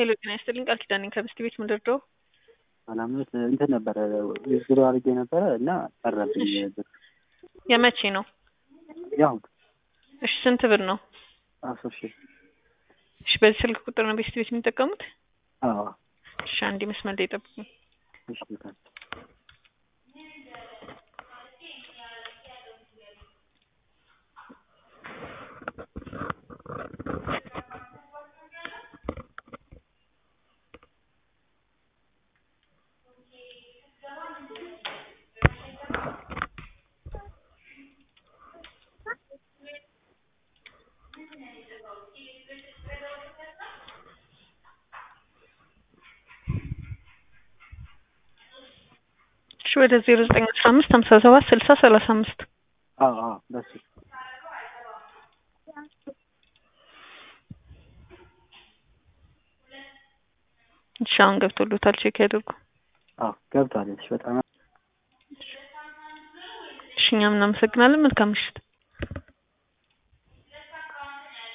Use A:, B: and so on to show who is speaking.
A: ሄሎ ጤና ይስጥልኝ ቃል ኪዳኔ ከብስት ቤት ምንድርደው
B: አላምነት እንትን ነበረ ዝሮ አድርጌ ነበረ እና ቀረብኝ ብር።
A: የመቼ ነው?
B: ያው
A: እሺ ስንት ብር ነው?
B: 10,000።
A: እሺ በዚህ ስልክ ቁጥር ነው ቤስት ቤት የሚጠቀሙት?
B: አዎ።
A: እሺ አንዴ መስመር ላይ ጠብቁኝ።
B: እሺ በቃ
A: እሺ ወደ 0915 57 60 35
B: አዎ በስ
A: እሺ አሁን ገብቶልዎታል ቼክ ያድርጉ።
B: ገብቷል። እሺ በጣም
A: እሺ እኛም እናመሰግናለን። መልካም ምሽት።